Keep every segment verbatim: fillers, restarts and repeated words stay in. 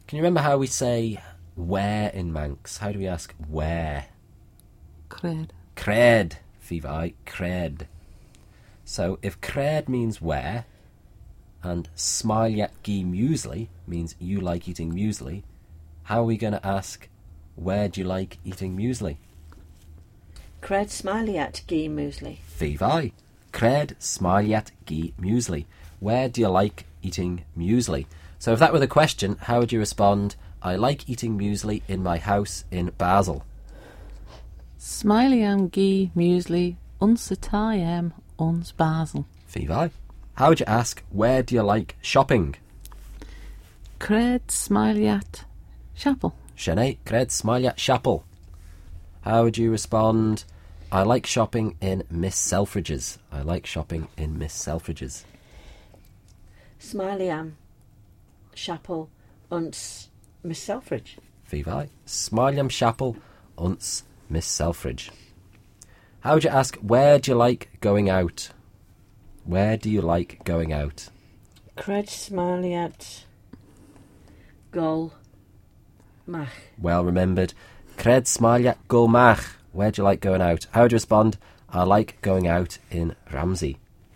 Can you remember how we say where in Manx? How do we ask where? Cred. Cred. Fifi, cred. So if cred means where, and smaliat gi muesli means you like eating muesli, how are we going to ask where do you like eating muesli? Cred smaliat gi muesli. Fifi, cred smaliat gi muesli. Where do you like eating muesli? So if that were the question, how would you respond? I like eating muesli in my house in Basel. Smiliam gi muesli uns Italiam uns Basel. Fifi. How would you ask, where do you like shopping? Cred smiliat chapel. Shene, cred smaliat chapel. How would you respond? I like shopping in Miss Selfridge's. I like shopping in Miss Selfridge's. Smiliam chapel uns Miss Selfridge. Fifi. Smiliam chapel uns Miss Selfridge. How would you ask, where do you like going out? Where do you like going out? Cred smaliat gol mach. Well remembered. Cred smaliat gulmach. Where do you like going out? How would you respond? I like going out in Ramsey.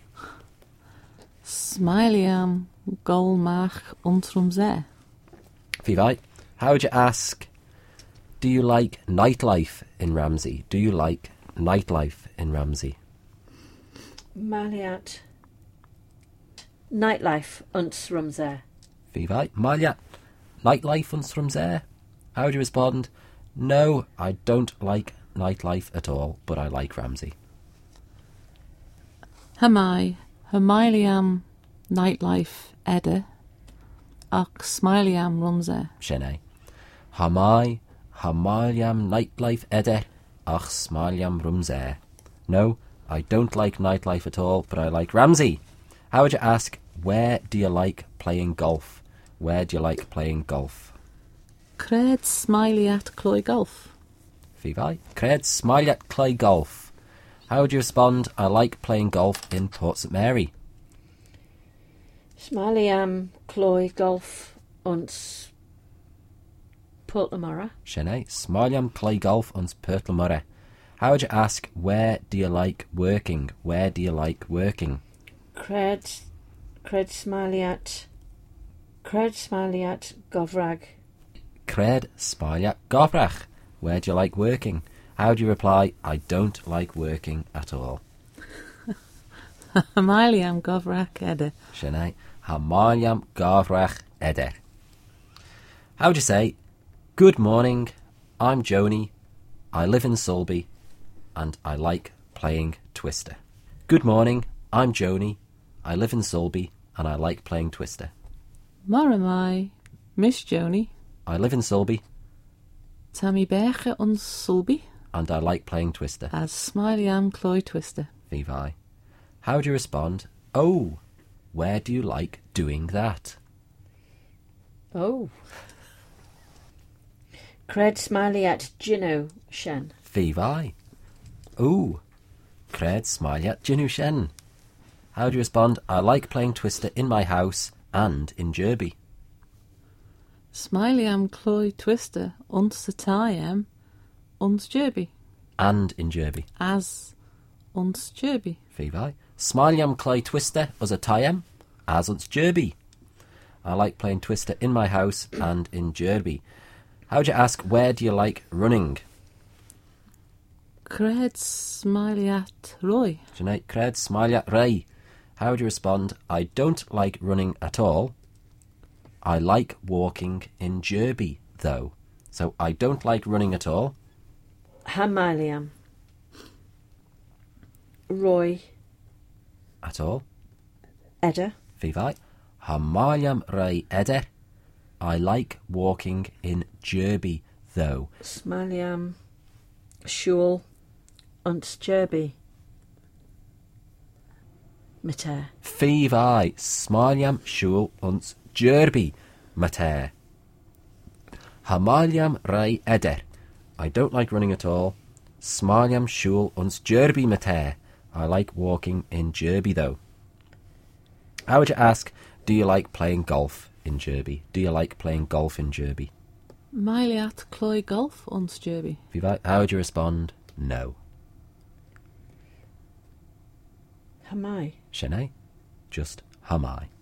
Smiliam golmach unsrum see. Fifi. How would you ask, do you like nightlife in Ramsey? Do you like nightlife in Ramsey? Maliat nightlife uns rumser. Fifi. Maliat nightlife uns Ramsey. How would you respond? No, I don't like nightlife at all, but I like Ramsey. Hamai, Hamiliam nightlife edde, ach smiliam rumse. Shene. Hamai, Hamaliam nightlife eder, ach smaliam rumser. No, I don't like nightlife at all, but I like Ramsey. How would you ask, where do you like playing golf? Where do you like playing golf? Cred smiliat cloy golf. Fifi. Cred smiliat clay golf. How would you respond? I like playing golf in Port St Mary. Smiliam cloy golf uns Portlamora. Shene. Smaliam clay golf uns Portlamora. How would you ask, where do you like working? Where do you like working? Cred cred smaliat cred smaliat govrag. Cred smaliat gofrach. Where do you like working? How do you reply? I don't like working at all. Hamiliam govrak edde. Shene. Hamaliam gofrach eder. How would you say, good morning, I'm Joni, I live in Sulby, and I like playing Twister. Good morning, I'm Joni, I live in Sulby, and I like playing Twister. Moramai, Miss Joni, I live in Sulby, Tammy Beche uns Sulby, and I like playing Twister. as smiliam cloy twister. Vivi. How would you respond? Oh, where do you like doing that? Oh. Cred smaliat gino shen. Vivi. Ooh, cred smiliat ginu shen. How do you respond? I like playing Twister in my house and in Derby. Smiliam cloy twister uns Italiam uns Derby. And in Derby. As uns Derby. Vivi. Smiliam clay Twister us a tiem as uns Derby. I like playing Twister in my house and in Derby. How would you ask, where do you like running? Cred smiliat roy. Sinead, cred smiliat ray. How would you respond? I don't like running at all. I like walking in Derby, though. So I don't like running at all. Hamiliam Roy At all. Edda. Vivi. Hamaliam ray eder. I like walking in Derby, though. Smaliam Shul uns Derby. Mater. Vivi. Smaliam shul uns Derby, mater. Hamaliam ray eder. I don't like running at all. Smaliam shul uns Derby, mater. I like walking in Derby, though. How would you ask, do you like playing golf? in Derby? Do you like playing golf in Derby? Mailiat cloi golf ons Derby. Fi vai- How would you respond? No. Hamai. Sinead? Just hum I.